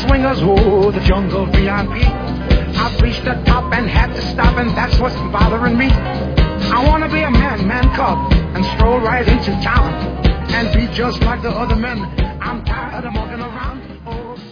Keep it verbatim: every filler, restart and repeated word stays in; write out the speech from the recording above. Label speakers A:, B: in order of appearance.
A: swingers, oh, the jungle V I P. I've reached the top and had to stop, and that's what's bothering me. I wanna be a man, man cub, and stroll right into town, and be just like the other men. I'm tired of walking around. Oh.